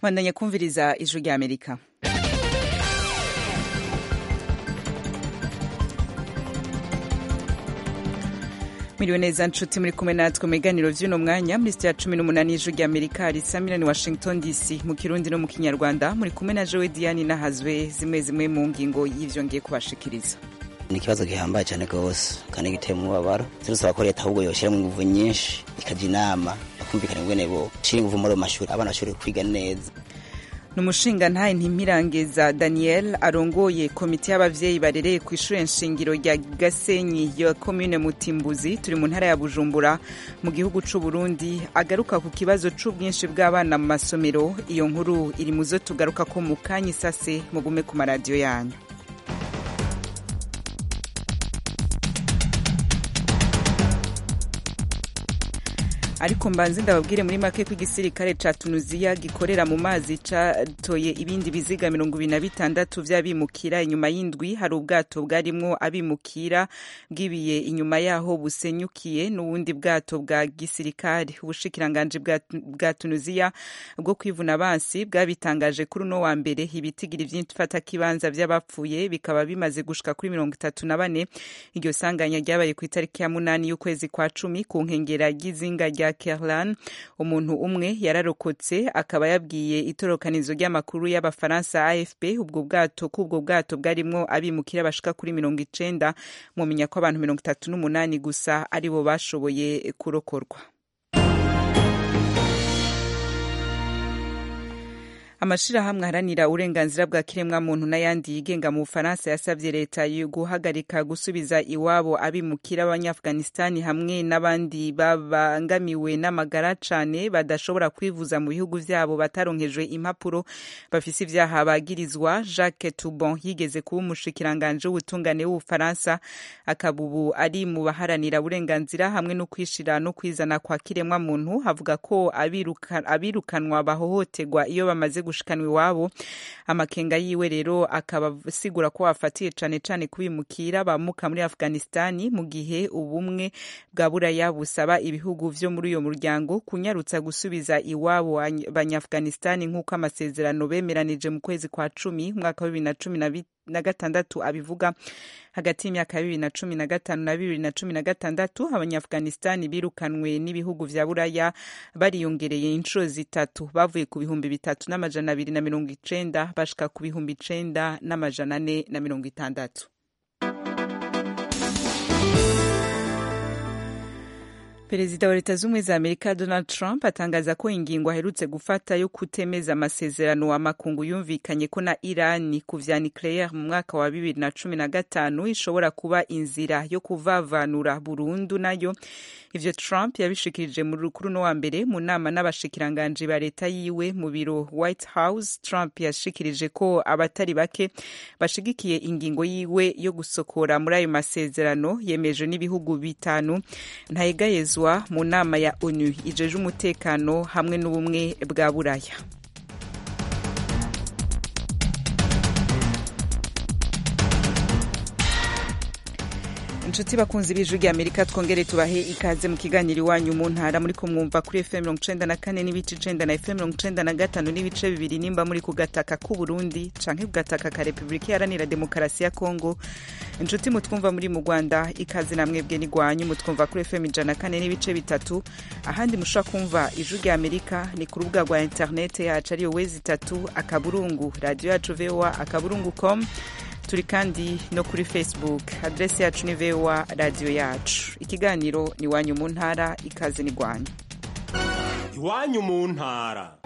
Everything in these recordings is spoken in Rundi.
Mwandanya kumviriza ijwi rya Amerika. Mwiriwe neza nshuti muri kumwe natwe mu biganiro vy'uno mwanya muri sitiya 18 y'ijwi rya Amerika risamira ni Washington DC mu Kirundi no mu Kinyarwanda. Muri kumwe na Joe Diane nahazwe zimwe mu ngingo y'ivyo ngiye kubashikiriza. Ni ikibazo gihambaye cyane gose kandi giteye umubabaro. Zirusaba ko leta ahubwo yoshiramo inguvu nyinshi ikaja inama bakumvikana ingene bo shira inguvu muri amashuri abana bashobore kwiga neza. Numushinga ntaye Ntimpirangeza Daniel arongoye komite y'abavyeyi barereye ku ishure nshingiro rya Gasenyi ya commune Mutimbuzi turi mu ntara ya Bujumbura mu gihugu c'u Burundi agaruka ku kibazo c'ubwinshi bw'abana mu masomero. Iyo nkuru iri muzo tugaruka ko mu kanya isase mugume ku maradiyo yanyu. Ariko mbanze ndababwire muri make ko igisirikare ca Tunisia gikorera mu mazi catoye ibindi biziga 26 vy'abimukira inyuma y'indwi. Hari ubwato bwarimwo abimukira bwibiye inyuma yaho busenyukiye n'ubundi bwato bwa gisirikare. Ubushikiranganje bwa Tunisia bwo kwivuna abansi bwabitangaje kuri uno wa mbere. Ibitigiri vy'imfata kibanza vy'abapfuye bikaba bimaze gushika kuri 34. Iryo sanganya ryabaye ku itariki ya 8 y'ukwezi kwa 10 ku nkengera y'izinga rya Kerlan. Umuntu umwe yararokotse akaba yabwiye itorokanizo ry'amakuru y'abafaransa AFP ubwo bwato bwarimwo abimukira bashika kuri 90. Mumenya ko abantu 38 gusa aribo bashoboye kurokorwa. Amashirahamwe aharanira uburenganzira bwa kiremwa muntu n'ayandi yigenga mu Bufaransa yasavye leta guhagarika gusubiza iwabo abimukira abanyafghanistan hamwe n'abandi babangamiwe n'amagara cane badashobora kwivuza mu bihugu vyabo bataronkejwe impapuro bafise ivyaha bagirizwa. Jacques Toubon yigeze kuba umushikiranganje w'ubutungane w'Ubufaransa akabubu ari mu baharanira uburenganzira hamwe no kwishira no kwizana kwa kiremwa muntu. Havuga ko abirukanwa bahohoterwa iyo bamaze gushikanwa iwabo. Amakenga yiwe rero akaba asigura ko afatiye cane kubimukira bamuka muri Afghanistan mu gihe ubumwe bwa Buraya busaba ibihugu vyo muri uyo muryango kunyarutsa gusubiza iwabo abanyafghanistan nk'uko amasezerano bemeranije mu kwezi kwa 10 mwaka wa 2016 abivuga. Hagati y'imyaka 2015 na 2016 abanyafghanistan birukanwe n'ibihugu vya Buraya bariyongereye inshuro zitatu bavuye ku bihumbi 3290 bashika ku bihumbi 9460. Perezida wa Leta Zunze za Amerika Donald Trump atangaza ko ingingo aherutse gufata yo kutemeza amasezerano amakungu yumvikanye ko na Iran ku vya nucleaire mu mwaka wa 2015 ishobora kuba inzira yo kuvavanura burundu nayo. Ivyo Trump yabishikirije mu rukuru no wa mbere mu nama n'abashikiranganje ba leta yiwe mu biro White House. Trump yashikirije ko abatari bake bashigikiye ingingo yiwe yo gusokora muri ayo masezerano yemeje n'ibihugu bitanu ntayegayezwa mu nama ya ONU ijeje umutekano hamwe n'ubumwe bwa Buraya. Inshuti bakunzi b'ijwi rya Amerika twongere tubahe ikaze mu kiganiro iwanyu mu ntara. muri kumwumva kuri FM 94 n'ibice 9 na FM 95 n'ibice 2 nimba muri kugataka ku Burundi canke kugataka ka Republika Iharanira Demokarasi ya Kongo. Inshuti mutwumva muri mu Rwanda ikaze namwebwe ni gwanyu mutwumva kuri FM 104 n'ibice 3. Ahandi mushaka kumva ijwi rya Amerika ni ku rubuga rwa internet yacu ariyo wezi3 akaburungu radio yacu voa.com. Turi kandi no kuri Facebook, adresi yacu ni VOA radio yacu. Ikiganiro ni wanyu mu ntara, ikaze ni gwanyu. Iwanyu mu ntara.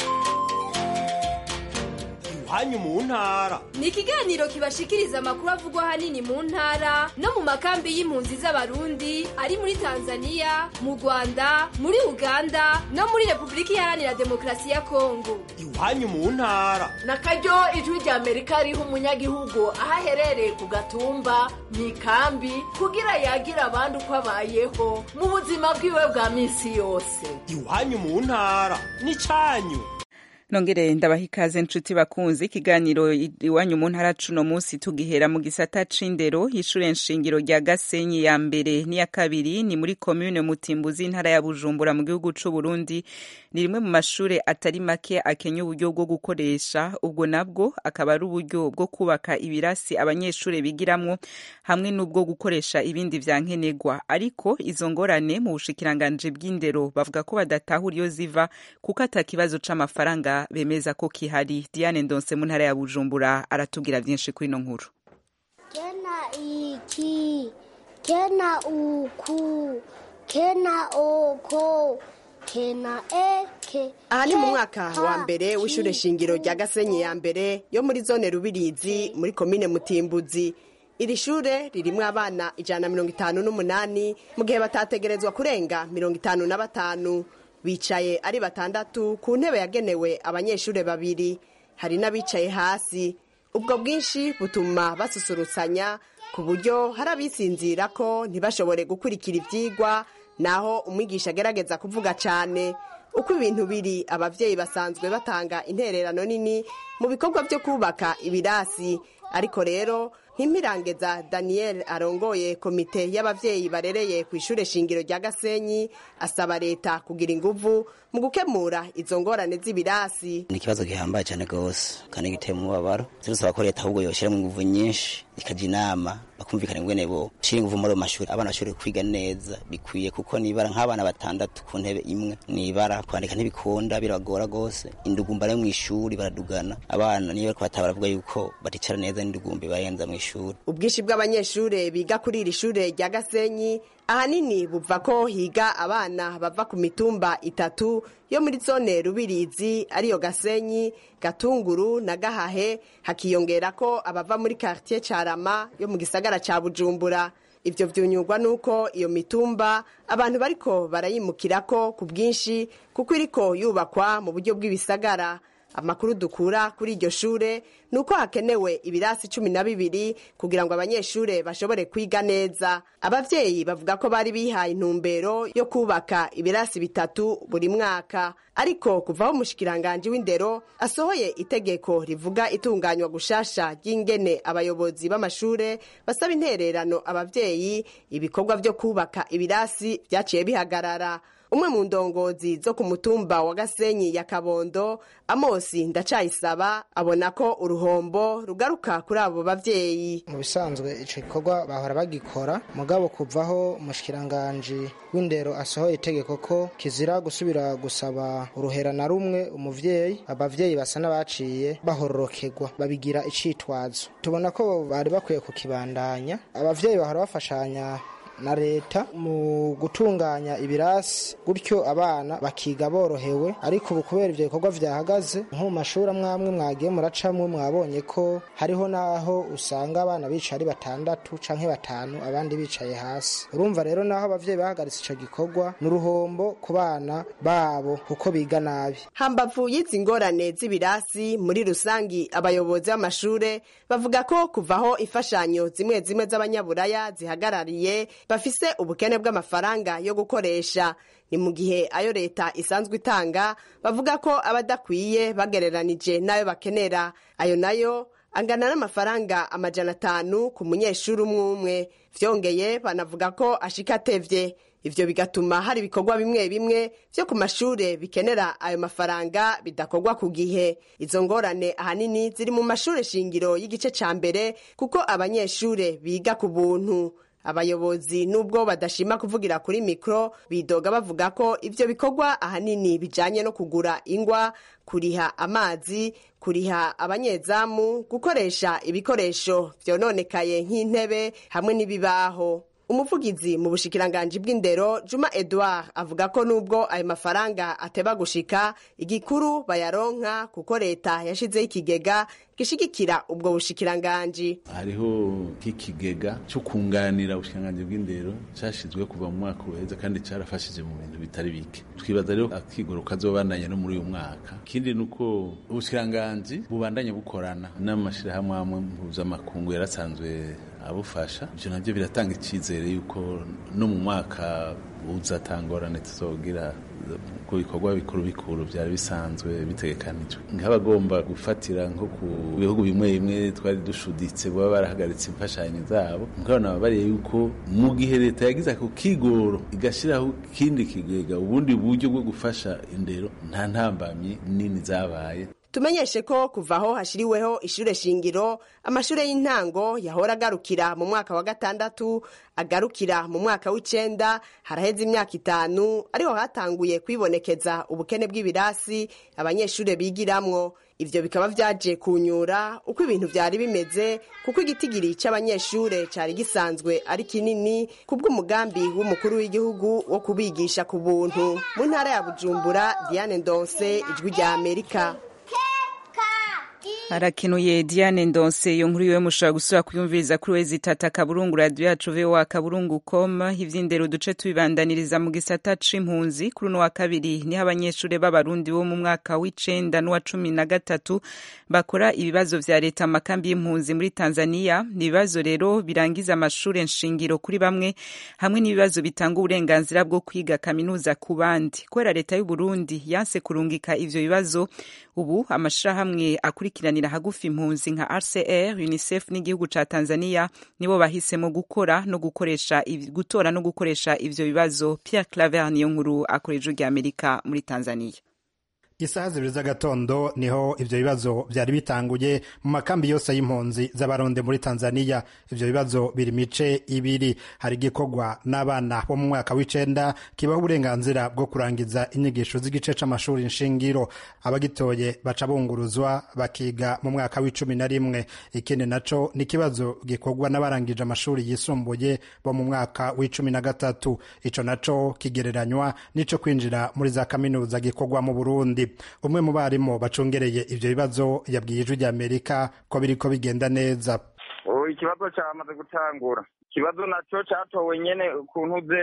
Iwanyu mu ntara ni ikiganiro kibashikiriza amakuru avugwa hanini mu ntara no mu makambi y'impunzi z'abarundi ari muri Tanzania, mu Rwanda, muri Uganda no muri Republika Iharanira Demokarasi ya Kongo. Iwanyu mu ntara nakaryo ijwi rya Amerika riha umunyagihugu ahaherereye ku gatumba mu ikambi kugira yagira abandi uko abayeho mu buzima bwiwe bwa minsi yose. Iwanyu mu ntara ni canyu. Nongere ndabaha ikaze nshuti bakunzi ikiganiro iwanyu mu ntara cuno munsi tugihera mu gisata c'indero y'ishure nshingiro rya Gasenyi ya mbere n'iya kabiri ni muri commune Mutimbuzi intara ya Bujumbura mu gihugu c'u Burundi ni rimwe mu mashure atari make akenya uburyo bwo gukoresha ubwo nabwo akaba ari uburyo bwo kubaka ibirasi abanyeshure bigiramwo hamwe n'ubwo gukoresha ibindi vyankenerwa ariko izo ngorane mu bushikiranganje bw'indero bavuga ko badatahura iyo ziva kuko atakibazo c'amafaranga bemeza ko kihari. Diane Ndonse mu ntara ya Bujumbura aratubwira byinshi kuri ino nkuru. Kena iki, kena uku, kena oko, kena eke. Aha ni mu mwaka wa mbere w'ishure shingiro rya Gasenyi ya mbere yo muri zone Rubirizi muri komine Mutimbuzi. Iri shure ririmwo abana 158 mu gihe batategerezwa kurenga 55. Bicaye ari batandatu ku ntebe yagenewe abanyeshure babiri, hari n'abicaye hasi. Ubwo bwinshi butuma basusurutsanya ku buryo hari abisinzira ko ntibashobore gukurikira ivyigwa naho umwigisha agerageza kuvuga cane. Uko ibintu biri abavyeyi basanzwe batanga intererano nini mu bikorwa byo kubaka ibirasi, ariko rero Ntimirangeza Daniel arongoye komite y'abavyeyi barereye ku ishure shingiro rya Gasenyi asaba leta kugira inguvu mu gukemura izo ngorane z'ibirasi. Ni ikibazo gihambaye cyane gose kandi giteye umubabaro. Turasaba ko leta ahubwo yoshira mu nguvu nyinshi ikaja inama bakumvikana ingene bo shira inguvu muri amashuri abana bashobore kwiga neza bikwiye kuko nibara nk'abana batandatu ku ntebe imwe nibara kwandika ntibikunda biragora gose. Indugumba yo mu ishuri baradugana abana niyo bariko batabara bavuga yuko baticara neza n'indugumbi bayenza mu ishuri. Ubwishi bw'abanyeshure biga kuri iri shure rya Gasenyi ahanini buva ko higa abana bava ku mitumba 3 yo muri zone Rubirizi ariyo Gasenyi, Gatunguru na Gahahe, hakiyongera ko abava muri quartier Carama yo mu gisagara ca Bujumbura. Ivyo vyunyurwa nuko iyo mitumba abantu bariko barayimukirako ku bwinshi kuko iriko yubakwa mu buryo bw'ibisagara. Amakuru dukura kuri iryo shure nuko hakenewe ibirasi 12 kugira ngo abanyeshure bashobore kwiga neza. Abavyeyi bavuga ko bari bihaye intumbero yo kubaka ibirasi 3 buri mwaka, ariko kuvaho umushikiranganje w'indero asohoye itegeko rivuga itunganywa gushasha ry'ingene abayobozi b'amashure basaba intererano abavyeyi, ibikorwa vyo kubaka ibirasi vyaciye bihagarara. Umwe mu ndongozi zo ku mutumba wa Gasenyi ya Kabondo, Amosi Ndacayisaba, abona ko uruhombo rugaruka kuri abo bavyeyi. Mu bisanzwe ico gikorwa bahora bagikora mugabo kuvaho umushikiranganje w'indero asohoye itegeko ko kizira gusubira gusaba uruhera na rumwe umuvyeyi, abavyeyi basa n'abaciye bahororokerwa babigira icitwazo. Tubona ko bari bakwiye kukibandanya, abavyeyi bahora bafashanya na leta mu gutunganya ibirasi gutyo abana bakiga borohewe, ariko ubu kubera ivyo bikorwa vyahagaze nko mu mashuri amwe mwagiye muracamwe mwabonye ko hariho naho usanga abana bicaye ari 6 canke 5 abandi bicaye hasi. Urumva rero naho abavyeyi bahagaritse ico gikorwa n'uruhombo ku bana babo kuko biga nabi. Hambavu y'izi ngorane z'ibirasi muri rusangi abayobozi b'amashure bavuga ko kuvaho imfashanyo zimwe z'abanyaburaya zihagarariye bafise ubukene bw'amafaranga yo gukoresha. Ni mu gihe ayo leta isanzwe itanga bavuga ko abadakwiye bagereranije nayo bakenera. Ayo nayo angana n'amafaranga 500 ku munyeshuri umwe. Vyongeye banavuga ko ashika atevye. Ivyo bigatuma hari ibikorwa bimwe bimwe vyo ku mashure bikenera ayo mafaranga bidakorwa ku gihe. Izo ngorane ahanini ziri mu mashure shingiro y'igice ca mbere kuko abanyeshure biga ku buntu. Abayobozi nubwo badashima kuvugira kuri mikro bidoga bavuga ko ivyo bikorwa ahanini bijanye no kugura ingwa, kuriha amazi, kuriha abanyezamu, gukoresha ibikoresho vyononekaye nk'intebe hamwe n'ibibaho. Umuvugizi mu bushikiranganje bw'indero Juma Edouard avuga ko nubwo ayo mafaranga ateba gushika igikuru bayaronka kuko leta yashizeho ikigega gishigikira ubwo bushikiranganje. Hariho k'ikigega cyo kunganira ubushikiranganje bw'indero cyashizwe kuva mu mwaka uheze kandi carafashije mu bintu bitari bike. Twibaza rero akigoro kazobandanya no muri uyu mwaka. Kindi nuko ubushikiranganje bubandanye bukorana n'amashirahamwe amwe mpuzamakungu yarasanzwe abufasha ivyo navyo biratanga icizere yuko no mu mwaka uzatangorane tuzogira ku bikorwa bikuru vyari bisanzwe bitegekanijwe nk'abagomba gufatira nko ku bihugu bimwe bimwe twari dushuditse baba barahagaritse imfashanyo zabo nkabona bariye yuko mu gihe leta yagize ako kigoro igashiraho kindi kigega ubundi buryo bwo gufasha indero nta ntambamye nini zabaye. Tumenyeshe ko kuva aho hashiriweho ishure shingiro amashure y'intango yahora agarukira mu mwaka wa 6 agarukira mu mwaka w'9 haraheze imyaka 5 ariho hatanguye kwibonekeza ubukene bw'ibirasi abanyeshure bigiramwo. Ivyo bikaba vyaje kunyura uko ibintu vyari bimeze kuko igitigiri c'abanyeshure cari gisanzwe ari kinini kubw'umugambi w'umukuru w'igihugu wo kubigisha ku buntu. Mu ntara ya Bujumbura, Diane Ndonse, Ijwi rya Amerika. Harakenuye Diane Ndonse iyo nkuru yiwe mushobora gusubira kuyumviriza kuri wezi tata kaburungu radio yacu VOA kaburungu.com. Ivy'indero duce tubibandaniriza mu gisata c'impunzi kuri no wa kabiri niho abanyeshure b'abarundi bo mu mwaka w'9 n'uwa 13 bakora ibibazo vya leta makambi y'impunzi muri Tanzania. Ibibazo rero birangiza amashure nshingiro kuri bamwe hamwe n'ibibazo bitanga uburenganzira bwo kwiga kaminuza ku bandi. Kwera leta y'u Burundi yanse kurungika ivyo bibazo ubu amashirahamwe akurikiranira hagufi impunzi nka RCR, UNICEF n'igihugu ca Tanzania nibo bahisemo gutora no gukoresha ivyo bibazo. Pierre Claver niyo nkuru akoreje rya Amerika muri Tanzania. Isaha 2 z'agatondo niho ivyo bibazo vyari bitanguye mu makambi yose y'impunzi z'abaronde muri Tanzania. Ivyo bibazo biri mice ibiri, hari gikorwa n'abana bo mu mwaka w'9 kibaho uburenganzira bwo kurangiza inyigisho z'igice c'amashuri nshingiro. Abagitoye baca bunguruzwa bakiga mu mwaka w'11. Ikindi naco ni kibazo gikorwa n'abarangije amashuri yisumbuye bo mu mwaka w'13. Ico naco kigereranywa nico kwinjira muri za kaminuza gikorwa mu Burundi. Umwe mu barimu bacungereye ivyo bibazo yabwiye Ijwi rya Amerika ko biriko bigenda neza. Ikibazo cyamaze gutangura. Ikibazo naco catowe nyene kuntuze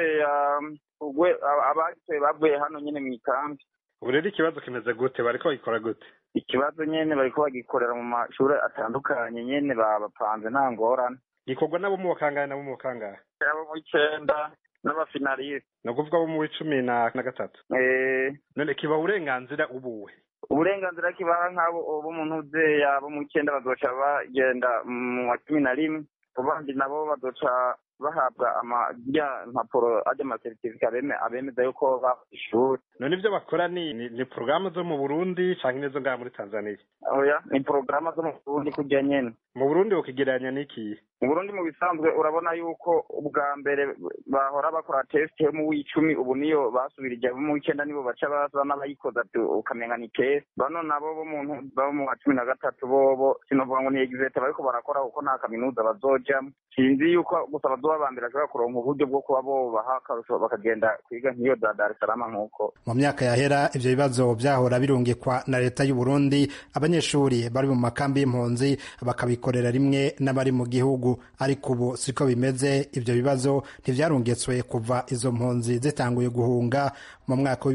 abagitoye bavuye hano nyene mu ikambi. Urere ikibazo kimeze gute, bariko bagikora gute? Ikibazo nyene bariko bagikorera mu mashuri atandukanye nyene bapanze nta ngorane. Gikorwa nabo mu bakangana nabo mu bakangana. Abo mu 9 n'abafinaliste. No kuvuga bo mu 13. None kiba uburenganzira ubuwe. Uburenganzira kibaha nk'abo bo mu ntuze yabo mu 9 bazoca bagenda mu 11 abandi nabo bazoca bahabwa impapuro certificate abemeza yuko bafishura. None ivyo bakora ni programme zo mu Burundi canke nezo ngaha muri Tanzania? Oya, ni programme zo mu Burundi kujya nyene. Mu Burundi ukigereranya niki? Mu Burundi mu bisanzwe urabona yuko ubwa mbere bahora bakora test mu w'10 ubu niyo basubirije mu 9 nibo baca baza n'abayikoza ukamenga ni test. Bano nabo bo mu 13 bobo sinovuga ngo ni exit bariko barakora kuko nta kaminuza bazoja. Sinzi yuko gusa babambira ashobora kuronka uburyo bwo kuba bo bahakarusho bakagenda kwiga nk'iyo za Dar es Salaam nkuko. Mu myaka yahera ivyo bibazo byahora birungikwa na leta y'u Burundi abanyeshuri bari mu makambi y'impunzi bakabikorera rimwe n'abari mu gihugu, ariko ubu siko bimeze. Ivyo bibazo ntivyarungitswe kuva izo mpunzi zitanguye guhunga mu mwaka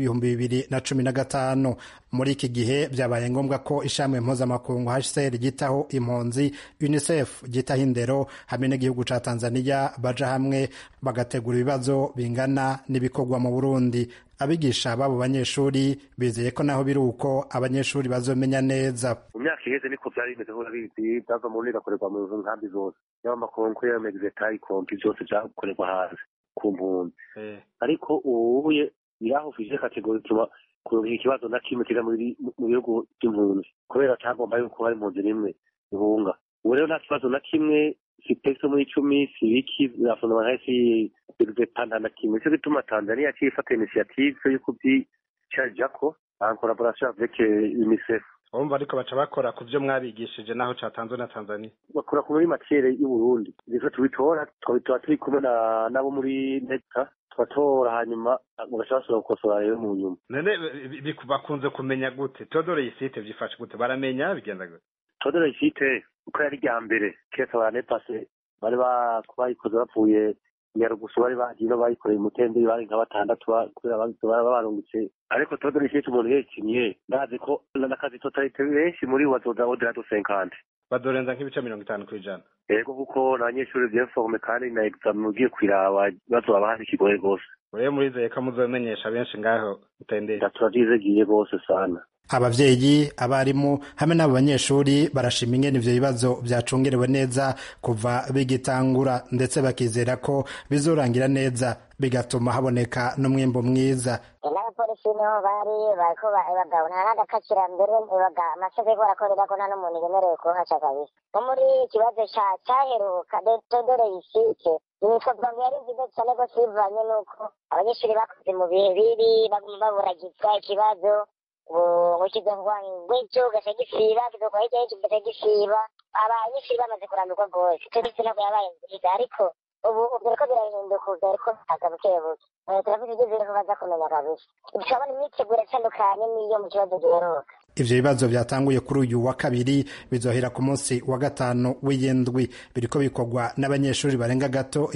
w'2015. Muri iki gihe byabaye ngombwa ko ishamwe mpuzamakungu HCR gitaho impunzi, UNICEF gitaho indero hamwe n'igihugu ca Tanzania baja hamwe bagategura ibibazo bingana n'ibikorwa mu Burundi. Abigisha babo banyeshuri bizeye ko naho biri uko abanyeshuri bazomenya neza. Mu myaka iheze niko byari bimeze ho bizi bava mu nira korerwa mu nkambi zose y'amakonko ya Mexico ikompi byose byakorerwa hanze ku mpunzi. Ariko ubuye biraho fije kategori tuba kuronka ikibazo na kimwe kira mu bihugu by'impunzi kubera cyagomba yuko hari impunzi nimwe ihunga. Ubu rero nta kibazo na kimwe sipexo muri 10 sibiki zafuna bahasi bidepanda na kimwe cyo gituma Tanzania cyifata initiative yo kubyicajako en collaboration avec UNICEF. Umva ariko baca bakora ku byo mwabigishije naho catanzwe na Tanzania. Bakora ku muri matiere y'u Burundi. Ivyo tubitora turi kumwe nabo muri NETA twatora hanyuma mugashobora gukosora rero mu nyuma. None bakunze kumenya gute? Todore yisite byifashe gute? Baramenya bigenda gute? Todore yisite uko yari rya mbere kesa bane passe bari bayikoze bapfuye Nyarugusu bari bagino bayikoreye umutende bari nka 6 kubera barungitse, ariko Todore yisite umuntu yekinye ndazi ko nakazi totalite benshi muri wazoza odera do 50 bazorenza nk'ibice 50%. Yego kuko n'abanyeshuri byeforme kandi na examen ugiye kwiraba bazoba bahari kigoye gose. Wewe murizeye ko muzomenyesha benshi ngaho utendeye. Turazigiye gose sana. Abavyeyi, abarimu hamwe n'abo banyeshuri barashima ingene ivyo bibazo vyacungerewe neza kuva bigitangura, ndetse bakizera ko bizorangira neza bigatuma haboneka n'umwimbo mwiza. N'abapolisi niho bari bariko bagabona n'agakakira mbere amasoko barakorera ko nta n'umuntu yemerewe kuhaca kabisa. Nko muri ikibazo cyaheruka dore isike ibikorwa byari byiza cyane ko sivanye nuko abanyeshuri bakoze mu bihe bibi baguma baburagizwa ikibazo ukizongwa ngwicyo gasa gisiba kizokwa hirya gisiba abanyeshuri bamaze kurambirwa rwose twese ntabwo yabaye nziza ariko ubu ko birahinduka ariko ntaga bukebuke turavuze ibyo ko baza kumenya kabisa turabona imyiteguro itandukanye n'iyo mu kibazo giheruka. Ivyo bibazo vyatanguye kuri uyu wa kabiri bizohera ku munsi wa gatanu w'iyindwi, biriko bikorwa n'abanyeshuri barenga gato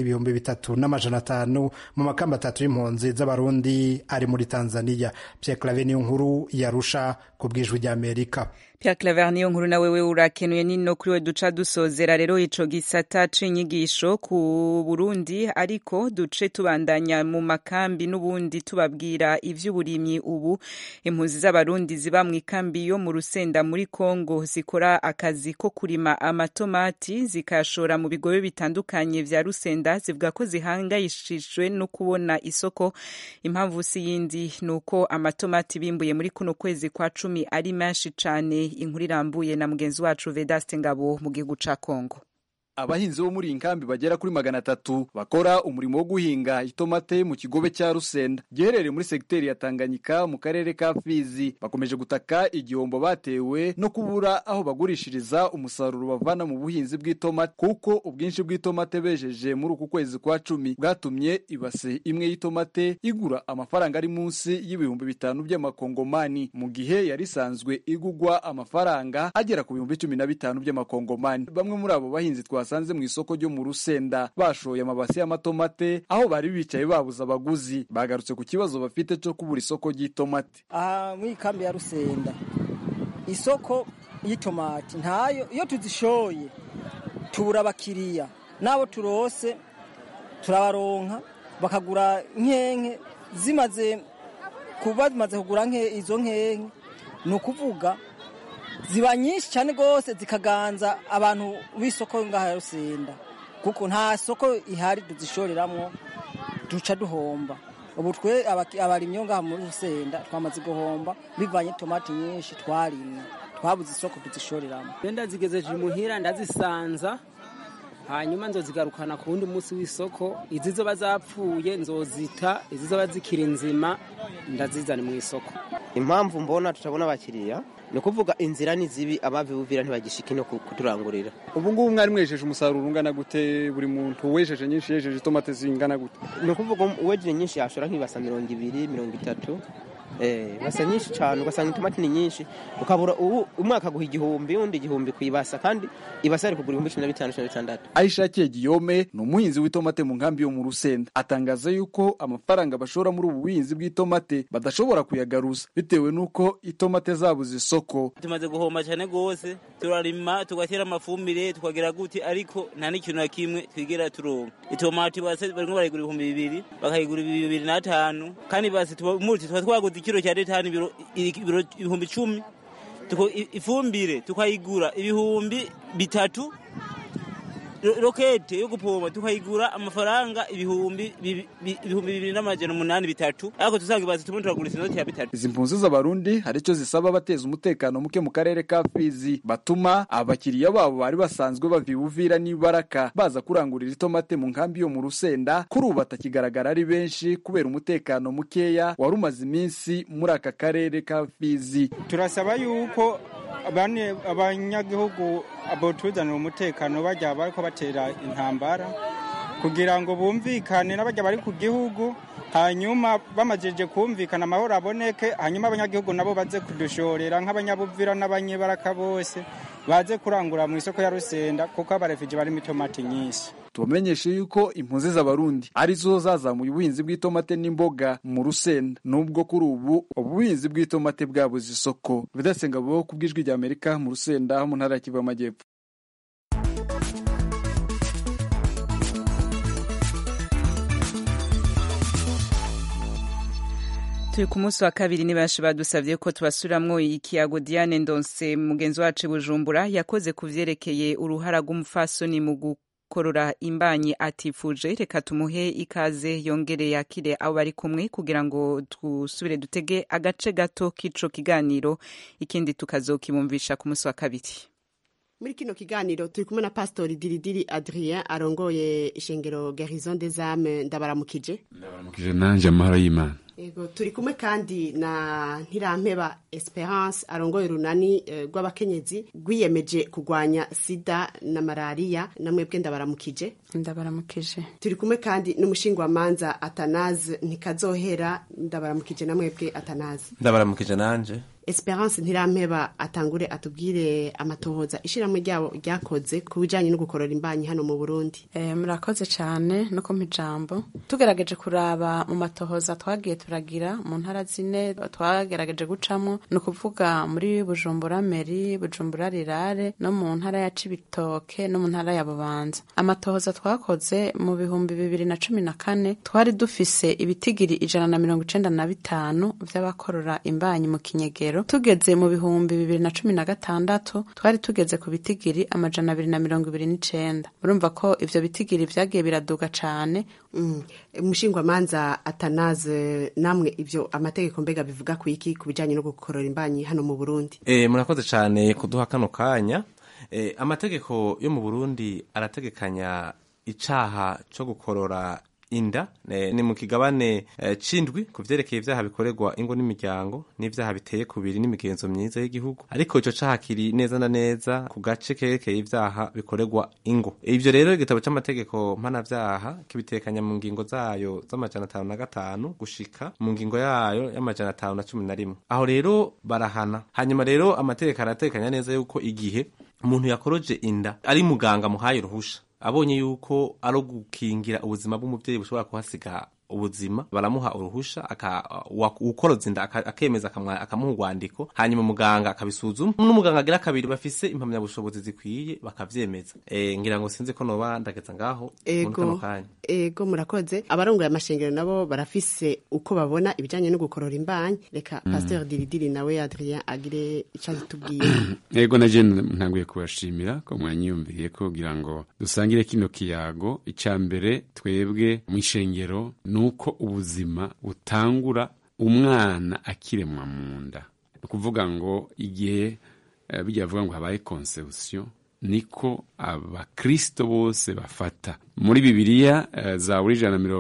3,500 mu makamba 3 y'impunzi z'abarundi ari muri Tanzania. Pierre Claver niyo nkuru yarusha ku bwijwi rya Amerika. Pierre Claver niyo nkuru na wewe urakenuye nino kuri we duca dusozera rero ico gisata c'inyigisho ku Burundi, ariko duce tubandanya mu makambi n'ubundi tubabwira ivy'uburimyi. Ubu impunzi z'abarundi ziba mu ikambi yo mu Rusenda muri Kongo zikora akazi ko kurima amatomati zikashora mu bigobe bitandukanye vya Rusenda, zivuga ko zihangayishijwe no kubona isoko. Impamvu si yindi nuko amatomati bimbuye muri kuno kwezi kwa 10 ari menshi cane. Inkuru irambuye na mugenzi wacu Vedaste Ngabo mu gihugu ca Kongo. Abahinzi bo muri inkambi bagera kuri 300 bakora umurimo wo guhinga itomate mu kigobe cya Rusenda giherereye muri sekiteri ya Tanganyika mu karere ka Fizi, bakomeje gutaka igihombo batewe no kubura aho bagurishiriza umusaruro bavana mu buhinzi bw'itomate, kuko ubwinshi bw'itomate bejeje muri uku kwezi kwa 10 bwatumye ibase imwe y'itomate igura amafaranga ari munsi y'ibihumbi 5 by'amakongomani, mu gihe yari sanzwe igugwa amafaranga agera ku bihumbi 15 by'amakongomani. Bamwe muri abo bahinzi basanze mu isoko ryo mu Rusenda bashoye amabasi y'amatomate aho bari bicaye babuza abaguzi, bagarutse ku kibazo bafite cyo kubura isoko ry'itomate. Mu ikambi ya Rusenda isoko y'itomate ntayo, iyo tuzishoye tubura abakiriya, nabo turose turabaronka bakagura nkenke, zimaze kugura izo nkenke ni ukuvuga ziba nyinshi cyane gose zikaganza abantu b'isoko ngaha Rusenda, kuko nta soko ihari tuzishoreramwo duca duhomba. Ubu twe abarimyo ngaha muri Rusenda twamaze guhomba bivanye tomati nyinshi twarimye, twabuze isoko tuzishoreramo. Benda zigezeje muhira ndazisanza, hanyuma nzozigarukana ku wundi munsi w'isoko. Izi zo bazapfuye nzozita, izi zo bazikira inzima ndazizana mu isoko. Impamvu mbona tutabona abakiriya ni kuvuga inzira ni zibi, abavivira ntibagishika no kuturangurira. Ubu ngubu mwari mwejeje umusaruro ungana gute? Buri muntu wejeje nyinshi yejeje tomate zingana gute? Ni kuvuga uwejeje nyinshi yashora nk'ibasa 200-30, basa nyinshi cyane, ugasanga itomati ni nyinshi ukabura ubu umwaka guha igihumbi undi igihumbi kwibasa, kandi ibasa ari kugura 15,500. Aishakiye Giyome ni umuhinzi w'itomate mu nkambi yo mu Rusenda, atangaza yuko amafaranga bashora muri ubu buhinzi bw'itomate badashobora kuyagaruza bitewe nuko itomate zabuze isoko. Tumaze guhomba cyane gose, turarima tugashyira amafumbire tukagira gute, ariko nta n'ikintu na kimwe twigera turonka. Itomati base barimo barigura 2,000 bakayigura 2,500, kandi base multi twaguze ikiro cya detani ibiro 10,000, tuko ifumbire tukayigura 3,000, rokete yo gupoma tukayigura amafaranga 2,200 ariko tusanga ibaze tumuntu turagurisa inoti ya 3. Izi mpunzi z'abarundi hari icyo zisaba bateza umutekano muke mu karere ka Fizi, batuma abakiriya babo bari basanzwe bavibuvira n'ibaraka baza kurangurira itomate mu nkambi yo mu Rusenda, kuri ubu batakigaragara ari benshi kubera umutekano mukeya wari umaze iminsi muri aka karere ka Fizi. Turasaba yuko abanyagihugu abotuzanira umutekano bajya bariko batera intambara kugira ngo bumvikane n'abajya bari ku gihugu, hanyuma bamajeje kumvikana amahoro aboneke, hanyuma abanyagihugu nabo baze kudushorera nk'abanyabuvira n'abanyebaraka bose baze kurangura mu isoko ya Rusenda, kuko abarefugee bari mitomati nyinshi. Tubamenyeshe yuko impunzi z'abarundi arizo zazamuye ubuhinzi bw'itomate n'imboga mu Rusenda, nubwo kuri ubu ubuhinzi bw'itomate bwabuze isoko. Vedaste Ngabo ku bw'ijwi rya Amerika mu Rusenda mu ntara ya Kivu y'Amajyepfo. turi ku munsi wa kabiri ni benshi badusabye ko tubasuramwo ikiyago Diane Ndonse mugenzi wacu Bujumbura yakoze ku vyerekeye uruhara rw'umufasoni mu gukorora imbanyi atifuje. Reka tumuhe ikaze yongere yakire abo bari kumwe kugira ngo dusubire dutege agace gato k'ico kiganiro, ikindi tukazokibumvisha ku munsi wa kabiri. Muri kino kiganiro turi kumwe na Pastori Diridiri Adrien arongoye ishengero Garison des Âmes. Ndabaramukije nanje amahoro y'Imana. Ego turi kumwe kandi na Ntirampeba Esperance arongoye urunani rw'abakenyezi rwiyemeje kugwanya sida na malaria. Namwebwe ndabaramukije. Ndabaramukije. Turi kumwe kandi n'umushingwamanza Atanaze Ntikazohera. Ndabaramukije namwebwe Atanaze. Ndabaramukije nanje. Esperance Ntirampeba atangure atubwire amatohoza ishiramwe ryabo ryakoze ku bijanye no gukorora imbanyi hano mu Burundi. Murakoze cyane no kumpa ijambo. Tugerageje kuraba mu matohoza twagiye turagira mu ntara zine twagerageje gucamo, no kuvuga muri Bujumbura Meri, Bujumbura Rirare, no mu ntara ya Cibitoke no mu ntara ya Bubanza. Amatohoza twakoze mu bihumbi 2014 twari dufise ibitigiri 195 vy'abakorora imbanyi mu Kinyegero. Tugeze mu bihumbi 2016 twari tugeze ku bitigiri 229. Urumva ko ivyo bitigiri vyagiye biraduga cane. Umushingwamanza Atanaze, namwe ivyo amategeko mbega bivuga ku iki ku bijanye no gukorora imbanyi hano mu Burundi? Murakoze cane kuduha kano kanya. Amategeko yo mu Burundi arategekanya icaha co gukorora inda ni mu kigabane cindwi ku vyerekeye ivyaha bikorerwa ingo n'imiryango n'ivyaha biteye kubiri n'imigenzo myiza y'igihugu, ariko ico caha kiri neza na neza ku gace kerekeye ivyaha bikorerwa ingo. Ivyo rero igitabo c'amategeko mpanavyaha kibitekanya mu ngingo zayo z'amajana 505 gushika mu ngingo yayo y'amajana 511. Aho rero barahana. Hanyuma rero amategeko aratekanya neza yuko igihe umuntu yakoroje inda ari muganga muhaye ruhusha, abonye yuko ari gukingira ubuzima bw'umuvyeyi bushobora kuhasiga ubuzima, baramuha uruhusha ukoroza inda akemeza akamuha urwandiko, hanyuma muganga akabisuzuma, n'umuganga agira kabiri bafise impamyabushobozi zikwiye bakavyemeza. Ngira ngo sinzi ko noba ndageza ngaho muri kano kanya. Ego murakoze. Abarongoye amashengero nabo barafise uko babona ibijanye no gukorora imbanyi. Reka Pasteur Diridiri nawe Adrien agire ico atubwiye. Ego naje ntanguye kubashimira ko mwanyiyumviriye ko kugira ngo dusangire kino kiyago. Icambere twebwe mu ishengero nuko ubuzima butangura umwana akiremwa mu nda. Ukuvuga ngo igihe bijya bavuga ngo habaye conception, niko abakristo bose bafata. Muri Bibiliya Zaburi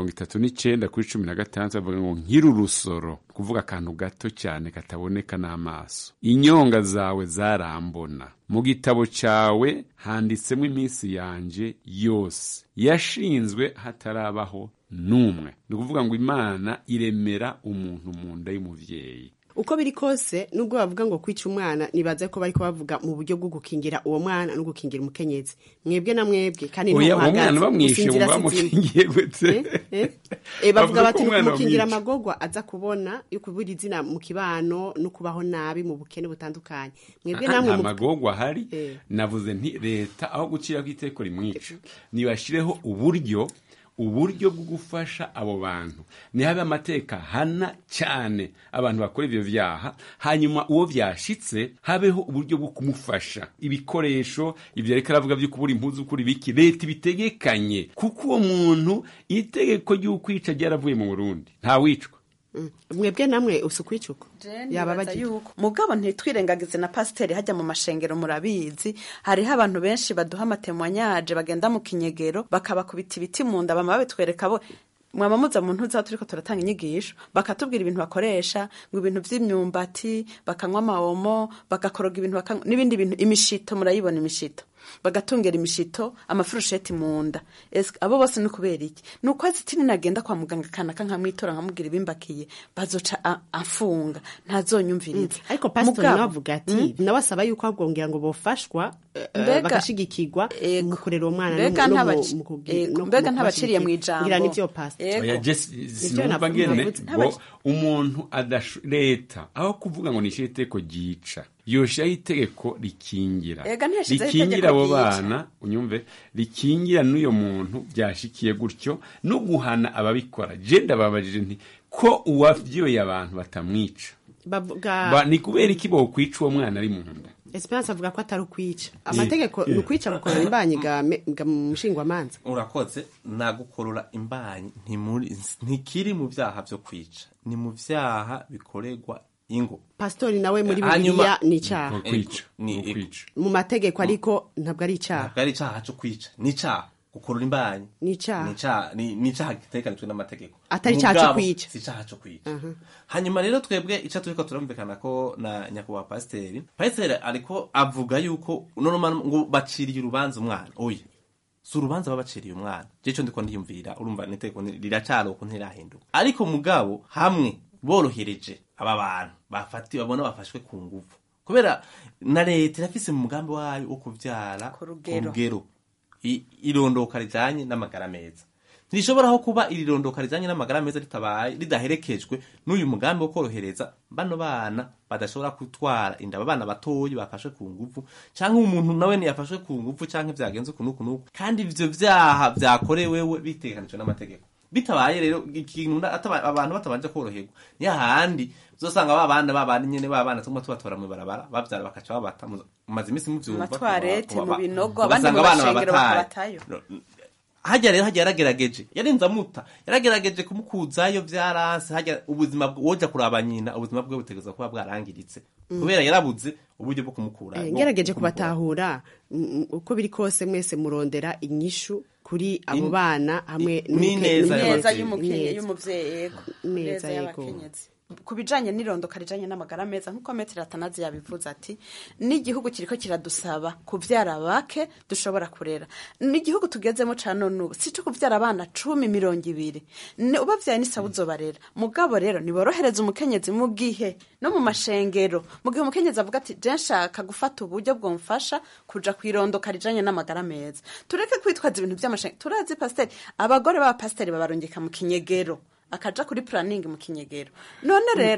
139 kuri 16 bavuga ngo nkiri urusoro, kuvuga akantu gato cyane kataboneka n'amaso. Inyonga zawe zarambona, mu gitabo cyawe handitsemo iminsi yanje yose, yashinzwe hatarabaho numwe. Ni ukuvuga ngo Imana iremera umuntu mu nda y'umuvyeyi. Uko biri kose nubwo bavuga ngo kwica umwana, nibaze ko bariko bavuga mu buryo bwo gukingira uwo mwana no gukingira umukenyezi. Mwebwe na mwebwe kandi no umwana bamwishe ngo bamukingiye gute? Bavuga bati gukingira amagogwa aza kubona yuko buri izina mu kibano no kubaho nabi mu bukene butandukanye. Mwebwe namwe mu magogwa hari navuze nti leta aho gucira kw'iteko rimwica nibashireho uburyo bwo gufasha abo bantu. Ni habe amateka hana cyane abantu bakora ivyo vyaha, hanyuma uwo vyashitse habeho uburyo bwo kumufasha, ibikoresho ivyo ariko aravuga byo kubura impuzu kuri biki leta bitegekanye, kuko uwo muntu itegeko ry'ukwica ryaravuye mu Burundi nta wicwa. Mwebwe namwe usukwicuko yababaza yuko mugabo ntitwirengagize na pasiteri hajya mu mashengero. Murabizi hariho abantu benshi baduha amatemwanyaje bagenda mu Kinyegero bakabakubita ibiti mu nda, bama babitwereka bo mwaba muza mu ntuza turiko turatanga inyigisho, bakatubwira ibintu bakoresha, ngo ibintu vy'imyumbati, bakanywa amawomo, bagakoroga ibintu n'ibindi bintu, imishito. Murayibona imishito, bagatungera imishito, amafurusheti mu nda. Abo bose ni kubera iki? Ni ukwezi tini nagenda kwa muganga kanaka nkamwitora nkamubwira ibimbakiye, bazoca afunga, ntazonyumviriza. Ariko pastor navuga ati nabasaba yuko agongera ngo bofashwa bagashigikirwa mu kurera umwana no mbega ntabaciriye mu ijambo. Ngira nivyo pastor. Umuntu leta aho kuvuga ngo nishire iteko gica, yoshiraho itegeko rikingira Ega ntiyashizeho rikingira itegeko abo ryica. bana unyumve rikingira n'uyo muntu byashikiye gutyo no guhana ababikora je ndababajije nti ko uwavyoye abantu batamwica bavuga ni kubera iki bokwica uwo mwana ari mu nda Esperance avuga ko atari ukwica amategeko ni ukwica gukorora imbanyi ga mushingwamanza urakoze nagukorora imbanyi ntikiri mu vyaha vyo kwica ni mu vyaha bikorerwa ingo pastori nawe muri Bibiliya ni icaha mu mategeko ariko ntabwo ari icaha ntabwo ari icaha cyo kwica ni icaha gukorora imbanyi ni icaha ni icaha gitegekanijwe n'amategeko atari icaha cyo kwica si icaha cyo kwica hanyuma rero twebwe ica turiko turumvikana ko na nyakubahwa pasiteri ariko avuga yuko normal ngo baciriye urubanza umwana oya si urubanza babaciriye umwana jeco ndiko ndiyumvira urumva niteko riracari uko ntirahinduka ariko mugabo hamwe borohereje aba bantu bafati babona bafashwe ku nguvu kubera na leta irafise mu mugambi wayo wo kuvyara ku rugero irondoka rijanye n'amagara meza ntishoboraho kuba irirondoka rijanye n'amagara meza ritabaye ridaherekejwe n'uyu mugambi wo korohereza bano bana badashobora gutwara inda abana batoyi bafashwe ku nguvu canke umuntu nawe ntiyafashwe ku nguvu canke vyagenze kunuku kandi ivyo vyaha vyakorewewe bitegekanijwe n'amategeko bitabaye rero ikintu abantu batabanje koroherwa ni hahandi uzosanga babandi nyene babana tumwe tubatora mu barabara bavyara bakaca babata maze imisi mu vyumva matwarete mu binogo abandi mu bashengero bakabatayo hajya rero yaragerageje yarinza muta yaragerageje kumukuzayo vyaranse hajya ubuzima woja kuraba nyina ubuzima bwe butegeza kuba bwarangiritse kubera yarabuze uburyo bwo kumukura ngerageje kubatahura uko biri kose mwese murondera inyishu kuri abo bana hamwe neza y'umuvyeyi neza y'abakenyezi kubijanye n'irondoka rijanye n'amagara meza nkuko Metero Atanazi yabivuze ati n'igihugu kiriko kiradusaba kuvyara bake dushobora kurera n'igihugu tugezemo ca none si cyo kuvyara abana 10-20 ubavyaye n'isaba uzobarera mugabo rero niborohereza umukenyezi mu gihe no mu mashengero mu gihe umukenyezi avuga ati je nshaka gufata uburyo bwomfasha kuja kwirondoka rijanye n'amagara meza tureke kwitwaza ibintu by'amashengero turazi pasiteri abagore ba pasiteri babarungika mu kinyegero akaja kuri planning mu kinyegero none rero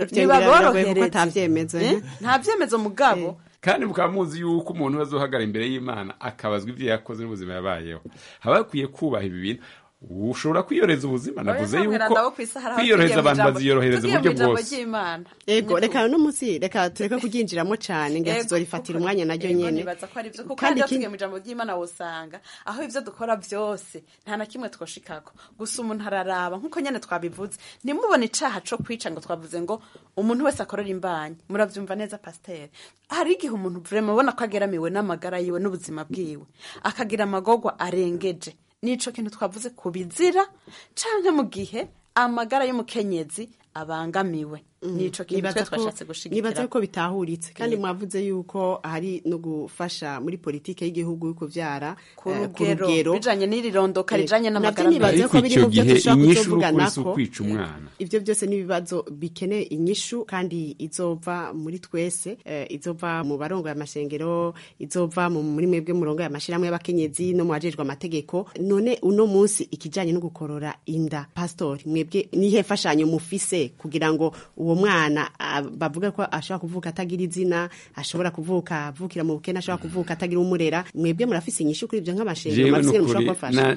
nibaborohereze nta vyemezo mugabo kandi mukamuzi yuko umuntu azohagara imbere y'Imana akabazwa ivyo yakoze n'ubuzima yabayeho haba kwiye kubaha ibi bintu ushobora kwiyoreza ubuzima navuze yuko kwiyoreza abantu baziyorohereza uburyo bwose ego reka no munsi reka tureka kuginjiramo cyane ngira tuzorifatira umwanya naryo nyene kandi tugiye mu jambo ry'Imana wosanga aho ivyo dukora byose nta na kimwe twoshikako gusa umuntu araraba nkuko nyene twabivuze nimubone icaha co kwica ngo twavuze ngo umuntu wese akorera imbanyi muravyumva neza pasteur hari igihe umuntu vraiment ubona ko ageramiwe n'amagara yiwe n'ubuzima bwiwe akagira amagogwa arengeje nico kintu twavuze kubizira canke mu gihe amagara y'umukenyezi abangamiwe nico kintu twashatse gushigikira nibaza ko bitahuritse kandi mwavuze yuko hari no gufasha muri politike y'igihugu yuko vyara ku rugero bijanye n'irirondoka rijanye n'amagara meza ko biri mu byo dushaka kuzovuganako kwica umwana ivyo byose nibibazo bikeneye inyishu kandi izova muri twese izova mu barongo y'amashengero izova muri mwebwe murongo y'amashiramwe y'abakenyezi no mwajejwe amategeko none uno munsi ikijanye no gukorora inda pastor mwebwe nihe fashanyo mufise kugira ngo uwo mwana bavuga ko ashobora kuvuka atagira izina ashobora kuvuka avukira mu bukene ashobora kuvuka atagira umurera mwebwe murafise inyishu kuri ivyo nk'amashengero marisiye mushobora kubafasha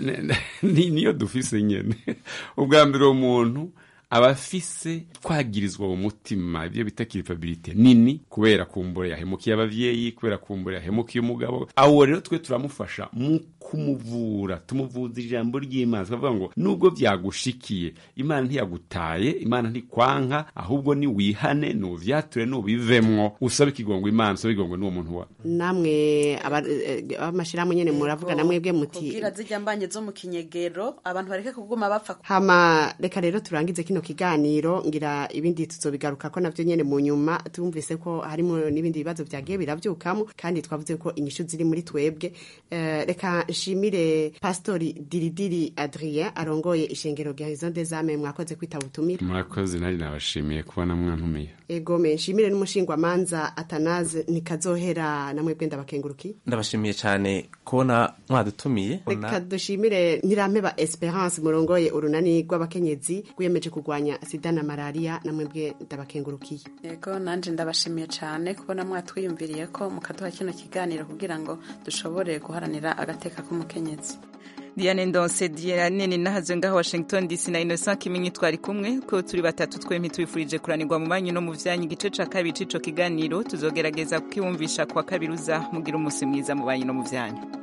niyo dufise nyene ubwa mbere umuntu abafise twagirizwa mu mutima ibyo bita culpabilité nini kubera kumbure yahemukiye abavyeyi kubera kumbure yahemukiye umugabo aho rero twe turamufasha mu kumuvura tumuvuza ijambo ry'Imana twavuga ngo nubwo byagushikiye Imana ntiyagutaye Imana ntikwanka ahubwo ni wihane no vyature no bivemwo usabe kigongo Imana usabe kigongo n'uwo muntu wa namwe abamashiramu nyene muravuga namwebwe muti kugira zijyambanye zo mu kinyegero abantu bareke kuguma bapfa hama reka rero turangize kino kiganiro ngira ibindi tuzobigaruka ko navyo nyene mu nyuma tumvise ko harimo n'ibindi bibazo vyagiye biravyukamo kandi twavuze ko inyishu ziri muri twebwe reka nshimire pastori Diridiri Adrien arongoye ishengero Horizon des Âmes mwakoze kwitaba ubutumire mwakoze nari nabashimiye kubona mwantumiye ego me nshimire n'umushingwa manza Atanaze nikazohera namwe bwenda bakenguruki ndabashimiye cyane kubona mwadutumiye reka dushimire Ntirampeba Esperance murongoye urunani rw'abakenyezi gwiyemeje kurwanya sida na malariya. Namwebwe ndabakengurukiye. Yego nanje ndabashimiye cyane kubona mwatwiyumviriye ko mukaduha kino kiganiro kugira ngo dushobore guharanira agateka k'umukenyezi. Diane Ndonse, Diane Ninahazwe ngaho Washington DC na Innocent Kimenyi twari kumwe ko turi batatu twempi twifurije kuranirwa mu manyu no mu vyanyu. Igice ca kabiri c'ico kiganiro tuzogerageza kukiwumvisha kwa kabiri uza mugira umunsi mwiza mu banyu no mu vyanyu.